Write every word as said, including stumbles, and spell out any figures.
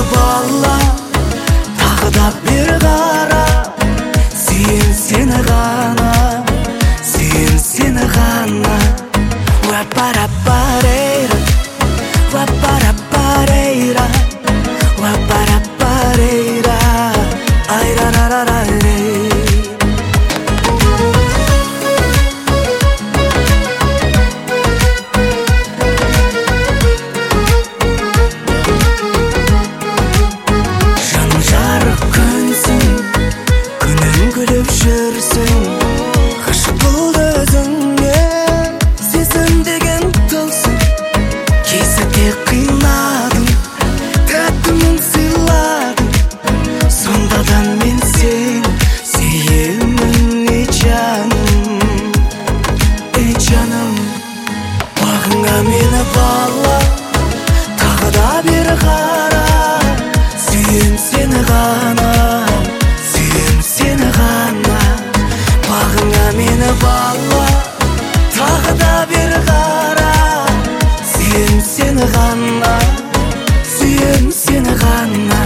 мені бала, тағы да бір қара. Сүйем сені ғана, сүйем сені ғана. Уа-па-ра-па-рей-ра, уа-па-ра-па-рей-ра, уа-па-ра-па-рей-ра, ай-ра-ра-ра-ра-рей. Жаным жарық күнсің, күнің күліп жүрсің. Ғашық болды өзіңе, сезім деген тылсым. Кезінде қинадың, тәттімін сыйладың. Сонда да мен сені сүйемін, ей жаным, ей жаным. Бағыңа мені бала, тағы да бір қара. Сүйем сені ғана, сүйем сені ғана. Бағыңа мені бала, тағы да бір қара. Сүйем сені ғана, сүйем сені ғана.